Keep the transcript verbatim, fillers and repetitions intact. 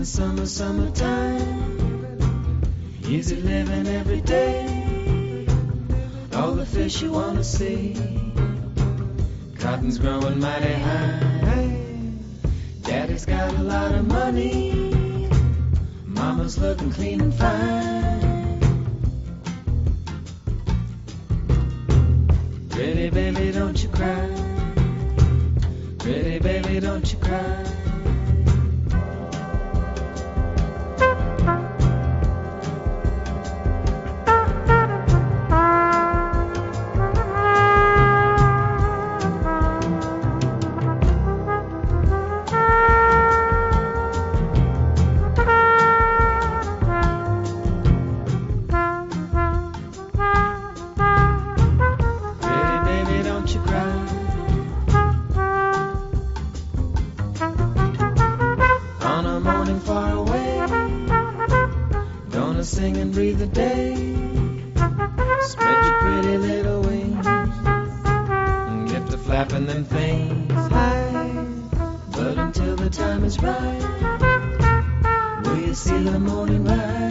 summer, summertime. Easy living every day. All the fish you wanna see. Cotton's growing mighty high. Daddy's got a lot of money. Mama's looking clean and fine. Pretty baby, don't you cry. Pretty baby, don't you cry. Sing and breathe the day. Spread your pretty little wings and get to flapping them things high. But until the time is right, will you see the morning rise?